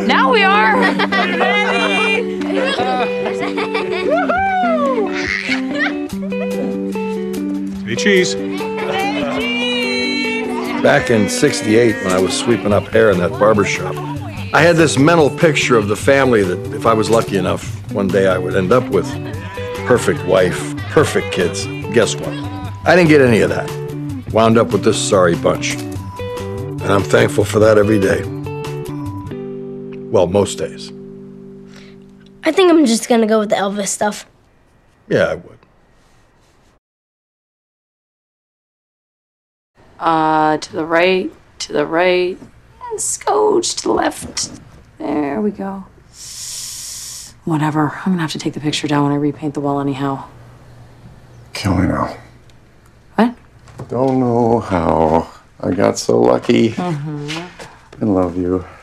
Now we are. Hey, cheese. Back in '68, when I was sweeping up hair in that barber shop, I had this mental picture of the family that, if I was lucky enough, one day I would end up with. Perfect wife, perfect kids. Guess what? I didn't get any of that. Wound up with this sorry bunch. And I'm thankful for that every day. Well, most days. I think I'm just gonna go with the Elvis stuff. Yeah, I would. To the right, and scooch to the left. There we go. Whatever. I'm gonna have to take the picture down when I repaint the wall anyhow. Kill me now. What? Don't know how I got so lucky. I love you.